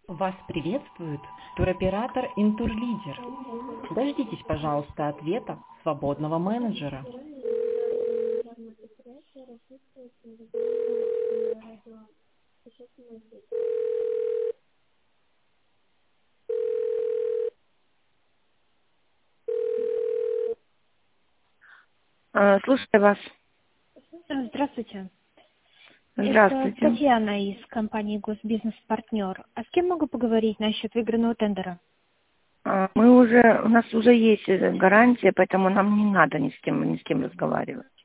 Вас приветствует туроператор Интурлидер. Дождитесь, пожалуйста, ответа свободного менеджера. Слушаю вас. Здравствуйте. Это Здравствуйте. Татьяна из компании «Госбизнес-партнер». А с кем могу поговорить насчет выигранного тендера? У нас уже есть гарантия, поэтому нам не надо ни с кем разговаривать.